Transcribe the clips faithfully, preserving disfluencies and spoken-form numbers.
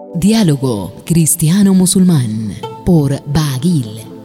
Diálogo cristiano-musulmán por Baagil.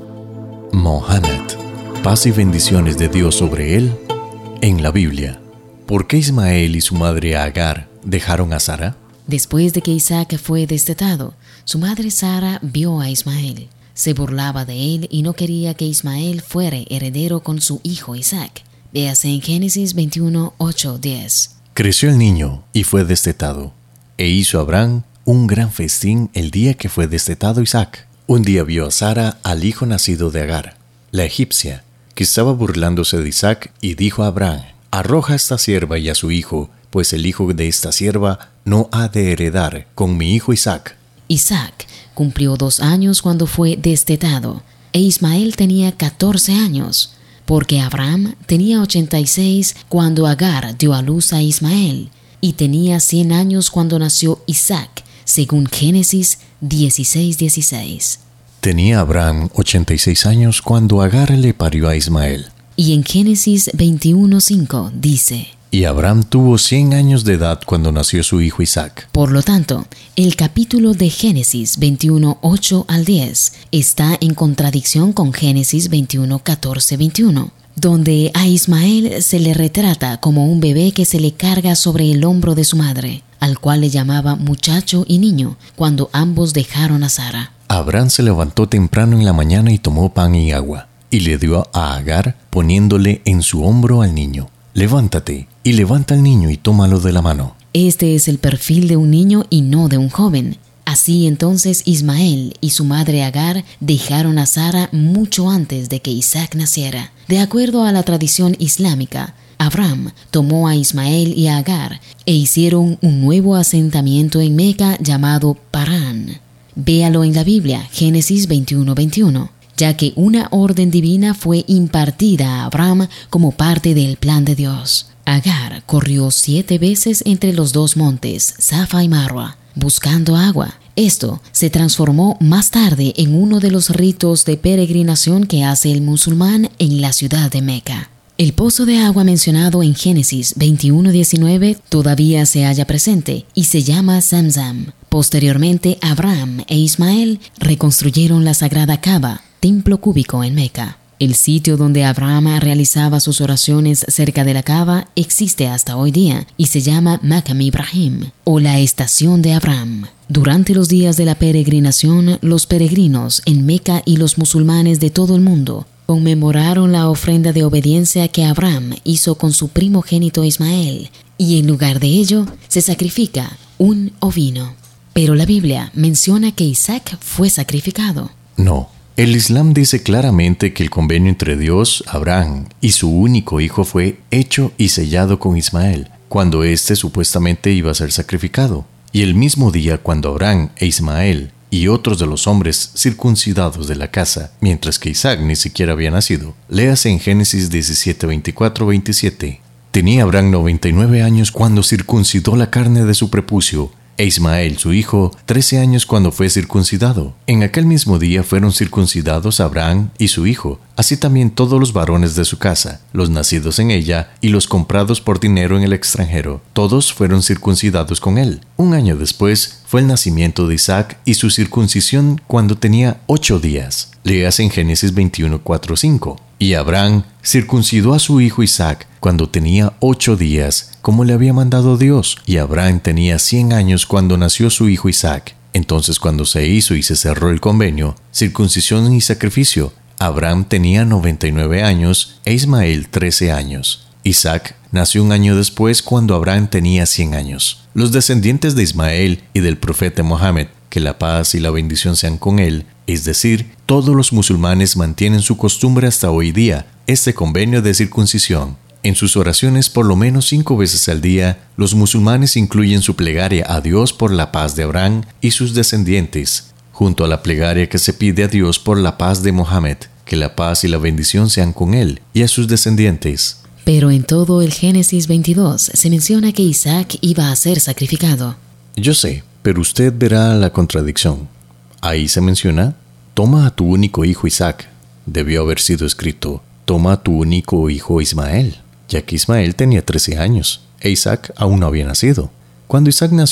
Mohammed, paz y bendiciones de Dios sobre él, en la Biblia. ¿Por qué Ismael y su madre Agar dejaron a Sara? Después de que Isaac fue destetado, su madre Sara vio a Ismael, se burlaba de él y no quería que Ismael fuera heredero con su hijo Isaac. Véase en Génesis veintiuno, ocho, diez. Creció el niño y fue destetado, e hizo Abraham un gran festín el día que fue destetado Isaac. Un día vio a Sara al hijo nacido de Agar, la egipcia, que estaba burlándose de Isaac, y dijo a Abraham: arroja a esta sierva y a su hijo, pues el hijo de esta sierva no ha de heredar con mi hijo Isaac. Isaac cumplió dos años cuando fue destetado, e Ismael tenía catorce años, porque Abraham tenía ochenta y seis cuando Agar dio a luz a Ismael, y tenía cien años cuando nació Isaac, según Génesis dieciséis, dieciséis. Tenía Abraham ochenta y seis años cuando Agar le parió a Ismael. Y en Génesis veintiuno, cinco dice: Y Abraham tuvo cien años de edad cuando nació su hijo Isaac. Por lo tanto, el capítulo de Génesis veintiuno, ocho al diez está en contradicción con Génesis veintiuno, catorce, veintiuno, donde a Ismael se le retrata como un bebé que se le carga sobre el hombro de su madre, al cual le llamaba muchacho y niño, cuando ambos dejaron a Sara. Abraham se levantó temprano en la mañana y tomó pan y agua, y le dio a Agar, poniéndole en su hombro al niño. Levántate, y levanta al niño y tómalo de la mano. Este es el perfil de un niño y no de un joven. Así entonces Ismael y su madre Agar dejaron a Sara mucho antes de que Isaac naciera. De acuerdo a la tradición islámica, Abraham tomó a Ismael y a Agar e hicieron un nuevo asentamiento en Meca llamado Parán. Véalo en la Biblia, Génesis veintiuno, veintiuno, ya que una orden divina fue impartida a Abraham como parte del plan de Dios. Agar corrió siete veces entre los dos montes, Safa y Marwa, buscando agua. Esto se transformó más tarde en uno de los ritos de peregrinación que hace el musulmán en la ciudad de Meca. El pozo de agua mencionado en Génesis veintiuno, diecinueve todavía se halla presente y se llama Zamzam. Posteriormente, Abraham e Ismael reconstruyeron la sagrada Kaaba, templo cúbico en Meca. El sitio donde Abraham realizaba sus oraciones cerca de la Kaaba existe hasta hoy día y se llama Maqam Ibrahim, o la estación de Abraham. Durante los días de la peregrinación, los peregrinos en Meca y los musulmanes de todo el mundo conmemoraron la ofrenda de obediencia que Abraham hizo con su primogénito Ismael, y en lugar de ello se sacrifica un ovino. Pero la Biblia menciona que Isaac fue sacrificado. No. El Islam dice claramente que el convenio entre Dios, Abraham y su único hijo fue hecho y sellado con Ismael, cuando éste supuestamente iba a ser sacrificado. Y el mismo día cuando Abraham e Ismael y otros de los hombres circuncidados de la casa, mientras que Isaac ni siquiera había nacido. Léase en Génesis diecisiete, veinticuatro, veintisiete. Tenía Abraham noventa y nueve años cuando circuncidó la carne de su prepucio, e Ismael, su hijo, trece años cuando fue circuncidado. En aquel mismo día fueron circuncidados Abraham y su hijo, así también todos los varones de su casa, los nacidos en ella y los comprados por dinero en el extranjero. Todos fueron circuncidados con él. Un año después fue el nacimiento de Isaac y su circuncisión cuando tenía ocho días. Leas en Génesis veintiuno, cuatro, cinco. Y Abraham circuncidó a su hijo Isaac cuando tenía ocho días, como le había mandado Dios. Y Abraham tenía cien años cuando nació su hijo Isaac. Entonces, cuando se hizo y se cerró el convenio, circuncisión y sacrificio, Abraham tenía noventa y nueve años e Ismael trece años. Isaac nació un año después cuando Abraham tenía cien años. Los descendientes de Ismael y del profeta Mohammed, que la paz y la bendición sean con él, es decir, todos los musulmanes mantienen su costumbre hasta hoy día, este convenio de circuncisión. En sus oraciones por lo menos cinco veces al día, los musulmanes incluyen su plegaria a Dios por la paz de Abraham y sus descendientes, junto a la plegaria que se pide a Dios por la paz de Mohammed, que la paz y la bendición sean con él y a sus descendientes. Pero en todo el Génesis veintidós se menciona que Isaac iba a ser sacrificado. Yo sé, pero usted verá la contradicción. Ahí se menciona: toma a tu único hijo Isaac. Debió haber sido escrito: toma a tu único hijo Ismael, ya que Ismael tenía trece años e Isaac aún no había nacido. Cuando Isaac nació,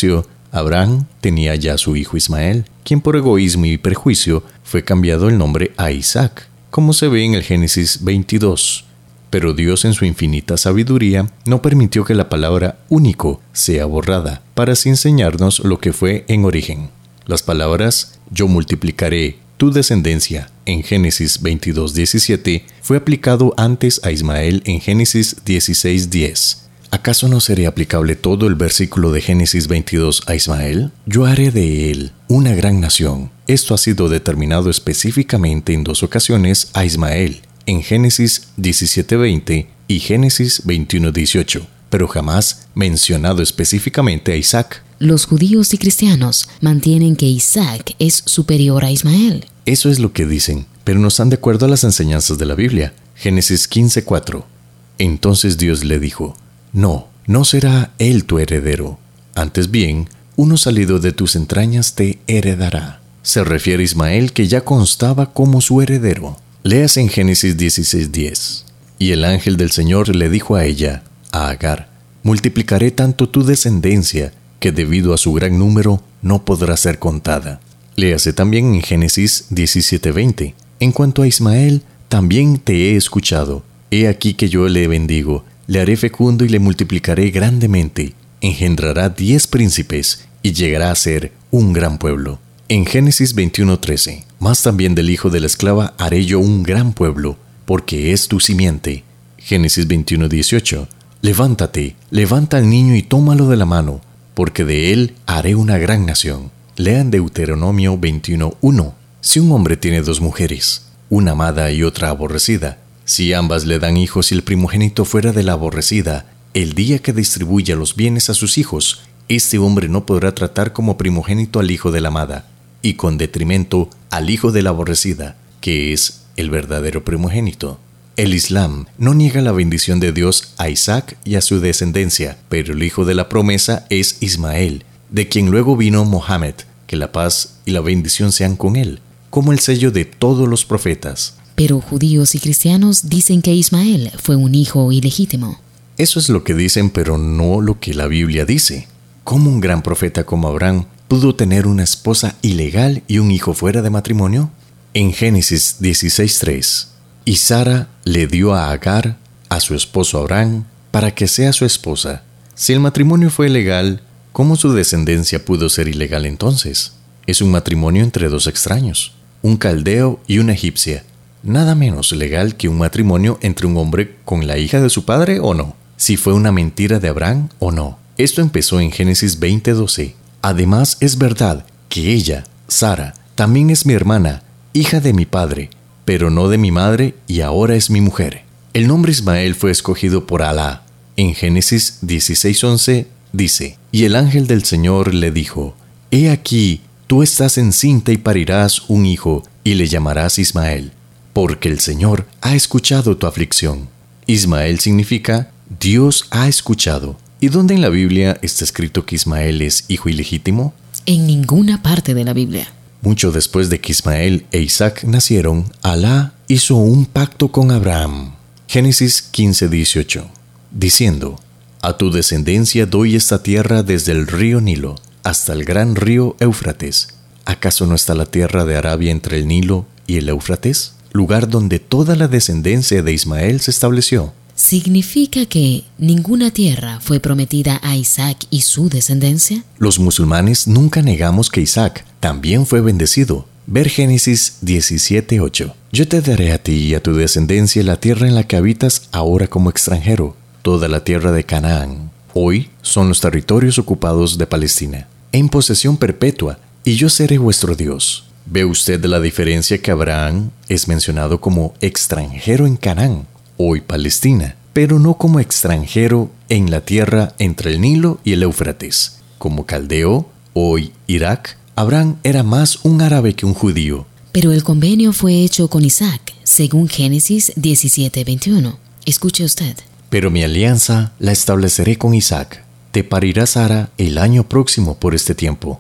Abraham tenía ya su hijo Ismael, quien por egoísmo y prejuicio fue cambiado el nombre a Isaac, como se ve en el Génesis veintidós. Pero Dios en su infinita sabiduría no permitió que la palabra único sea borrada, para así enseñarnos lo que fue en origen. Las palabras yo multiplicaré tu descendencia en Génesis veintidós diecisiete fue aplicado antes a Ismael en Génesis dieciséis diez. ¿Acaso no sería aplicable todo el versículo de Génesis veintidós a Ismael? Yo haré de él una gran nación. Esto ha sido determinado específicamente en dos ocasiones a Ismael, en Génesis diecisiete veinte y Génesis veintiuno dieciocho, pero jamás mencionado específicamente a Isaac. Los judíos y cristianos mantienen que Isaac es superior a Ismael. Eso es lo que dicen, pero no están de acuerdo a las enseñanzas de la Biblia. Génesis quince cuatro. Entonces Dios le dijo: No, no será él tu heredero. Antes bien, uno salido de tus entrañas te heredará. Se refiere a Ismael, que ya constaba como su heredero. Leas en Génesis dieciséis diez. Y el ángel del Señor le dijo a ella, a Agar: multiplicaré tanto tu descendencia, que debido a su gran número no podrá ser contada. Léase también en Génesis diecisiete veinte. En cuanto a Ismael, también te he escuchado. He aquí que yo le bendigo, le haré fecundo y le multiplicaré grandemente. Engendrará diez príncipes y llegará a ser un gran pueblo. En Génesis veintiuno trece. Más también del hijo de la esclava haré yo un gran pueblo, porque es tu simiente. Génesis veintiuno dieciocho. Levántate, levanta al niño y tómalo de la mano, porque de él haré una gran nación. Lean Deuteronomio veintiuno uno. Si un hombre tiene dos mujeres, una amada y otra aborrecida, si ambas le dan hijos y el primogénito fuera de la aborrecida, el día que distribuya los bienes a sus hijos, este hombre no podrá tratar como primogénito al hijo de la amada, y con detrimento al hijo de la aborrecida, que es el verdadero primogénito. El Islam no niega la bendición de Dios a Isaac y a su descendencia, pero el hijo de la promesa es Ismael, de quien luego vino Mohammed, que la paz y la bendición sean con él, como el sello de todos los profetas. Pero judíos y cristianos dicen que Ismael fue un hijo ilegítimo. Eso es lo que dicen, pero no lo que la Biblia dice. ¿Cómo un gran profeta como Abraham pudo tener una esposa ilegal y un hijo fuera de matrimonio? En Génesis dieciséis tres. Y Sara le dio a Agar, a su esposo Abraham, para que sea su esposa. Si el matrimonio fue legal, ¿cómo su descendencia pudo ser ilegal entonces? Es un matrimonio entre dos extraños, un caldeo y una egipcia. Nada menos legal que un matrimonio entre un hombre con la hija de su padre o no. Si fue una mentira de Abraham o no. Esto empezó en Génesis veinte doce. Además es verdad que ella, Sara, también es mi hermana, hija de mi padre, pero no de mi madre, y ahora es mi mujer. El nombre Ismael fue escogido por Alá. En Génesis dieciséis once dice: Y el ángel del Señor le dijo: He aquí, tú estás encinta y parirás un hijo, y le llamarás Ismael, porque el Señor ha escuchado tu aflicción. Ismael significa Dios ha escuchado. ¿Y dónde en la Biblia está escrito que Ismael es hijo ilegítimo? En ninguna parte de la Biblia. Mucho después de que Ismael e Isaac nacieron, Alá hizo un pacto con Abraham. Génesis quince dieciocho, diciendo: A tu descendencia doy esta tierra desde el río Nilo hasta el gran río Éufrates. ¿Acaso no está la tierra de Arabia entre el Nilo y el Éufrates, lugar donde toda la descendencia de Ismael se estableció? ¿Significa que ninguna tierra fue prometida a Isaac y su descendencia? Los musulmanes nunca negamos que Isaac también fue bendecido. Ver Génesis diecisiete ocho. Yo te daré a ti y a tu descendencia la tierra en la que habitas ahora como extranjero, toda la tierra de Canaán. Hoy son los territorios ocupados de Palestina, en posesión perpetua, y yo seré vuestro Dios. ¿Ve usted la diferencia que Abraham es mencionado como extranjero en Canaán, hoy Palestina, pero no como extranjero en la tierra entre el Nilo y el Éufrates? Como caldeo, hoy Irak, Abraham era más un árabe que un judío. Pero el convenio fue hecho con Isaac, según Génesis diecisiete veintiuno. Escuche usted. Pero mi alianza la estableceré con Isaac. Te parirá Sara el año próximo por este tiempo.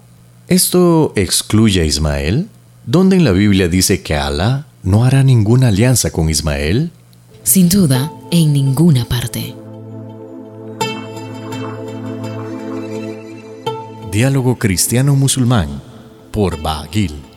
¿Esto excluye a Ismael? ¿Dónde en la Biblia dice que Alá no hará ninguna alianza con Ismael? Sin duda, en ninguna parte. Diálogo Cristiano Musulmán por Baagil.